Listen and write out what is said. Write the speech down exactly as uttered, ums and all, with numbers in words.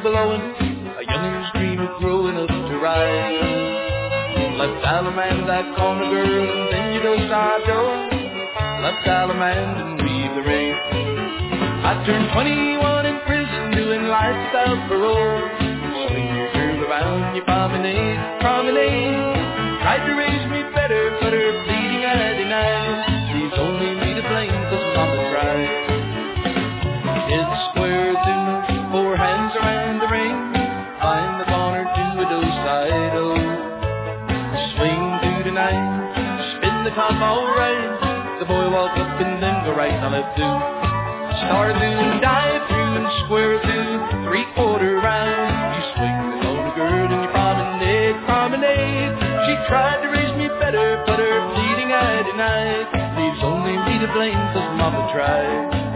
blowing, a younger's dream of growing up to rise. Left Allemande, that corner girl, and then you go start door. Left Allemande and leave the ring. I turned twenty-one in prison, doing life without parole. Swing your girl around, you promenade, promenade. Tried to raise me better, but her pleading I denied. Leaves only me to blame, cause mama tried. Hit the square two, four hands around the ring. Find the corner to a do-side-o. Swing through the night, spin the top all right. The boy walk up and then go right, now left two. Star through, dive through, and square through, three-quarter round. You swing the corner girl and you promenade, promenade. She tried to raise me better, but her pleading I denied. Leaves only me to blame, cause mama tried.